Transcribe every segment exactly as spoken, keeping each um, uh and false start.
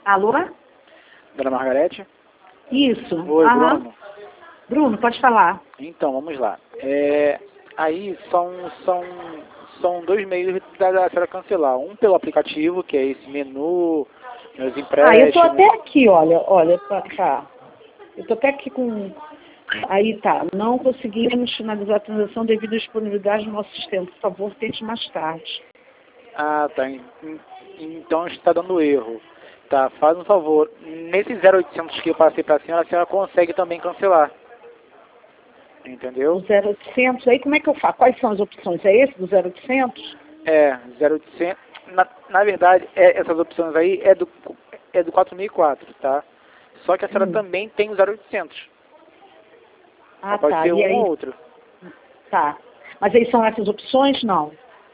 Alô? Dona Margarete? Isso. Oi, Aham. Bruno. Bruno, pode falar. Então, vamos lá. É, aí são, são, são dois meios da da senhora cancelar. Um pelo aplicativo, que é esse menu, meus Ah, eu tô empréstimos. até aqui, olha, olha, tá. tá. Eu tô até aqui com... Aí tá, não conseguimos finalizar a transação devido à disponibilidade do nosso sistema. Por favor, tente mais tarde. Ah, tá. En- en- Então está dando erro. Tá, faz um favor. Nesse zero oitocentos que eu passei para a senhora, a senhora consegue também cancelar. Entendeu? O zero oitocentos, aí como é que eu faço? Quais são as opções? É esse do zero oitocentos? É, zero oitocentos. Na, na verdade, é, essas opções aí é do, é do quatro mil e quatro, tá? Só que a senhora Hum. também tem o zero oitocentos. Ah, Pode tá. ser E um aí? ou outro. Tá. Mas aí são essas opções? Não.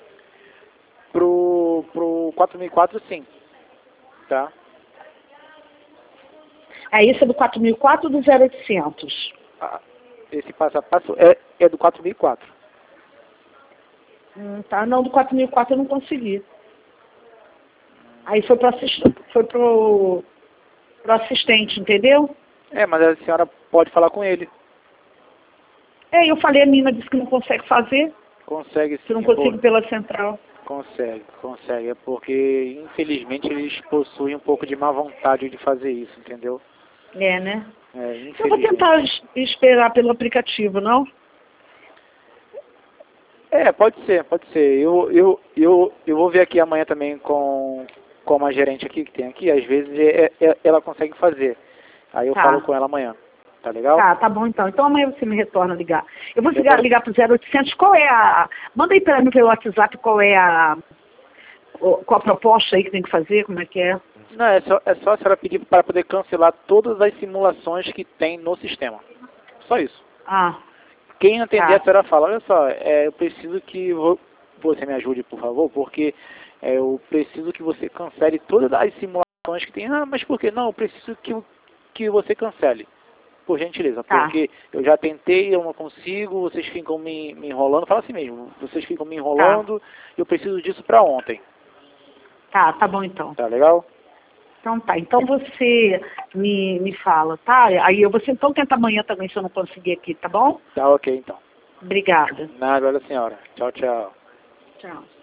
Pro, pro quatro mil e quatro, sim. Tá? É esse é do quatro mil e quatro ou do zero oitocentos? Ah, esse passo a passo é, é do quatro mil e quatro. Hum, tá. Não, do quatro mil e quatro eu não consegui. Aí foi pro assistente, foi pro, pro assistente, entendeu? É, mas a senhora pode falar com ele. É, eu falei, a menina disse que não consegue fazer, Consegue que não sim, consigo pô. pela central. Consegue, consegue. É porque, infelizmente, eles possuem um pouco de má vontade de fazer isso, entendeu? É, né? É, Eu vou infelizmente. tentar es- esperar pelo aplicativo, não? É, pode ser, pode ser. Eu, eu, eu, eu vou ver aqui amanhã também com, com uma gerente aqui que tem aqui. Às vezes é, é- ela consegue fazer. Aí eu falo Tá. com ela amanhã. Tá legal? Tá, tá bom então. Então amanhã você me retorna a ligar. Eu vou Eu ligar, posso... ligar pro zero oitocentos. Qual é a... Manda aí pra mim pelo WhatsApp qual é a... o- Qual a proposta aí que tem que fazer, como é que é? Não, é só, é só a senhora pedir para poder cancelar todas as simulações que tem no sistema. Só isso. Ah, Quem não entender, a tá. senhora fala, olha só, é, eu preciso que vo- você me ajude, por favor, porque é, eu preciso que você cancele todas as simulações que tem. Ah, mas por que? Não, eu preciso que, o- que você cancele, por gentileza, Tá. porque eu já tentei, eu não consigo, vocês ficam me, me enrolando, fala assim mesmo, vocês ficam me Tá. enrolando, eu preciso disso para ontem, Tá, tá bom então. tá legal? Então tá. Então você me, me fala, tá? Aí eu vou então tentar amanhã também se eu não conseguir aqui, tá bom? Tá ok então. Obrigada. Nada, olha senhora. Tchau, tchau. Tchau.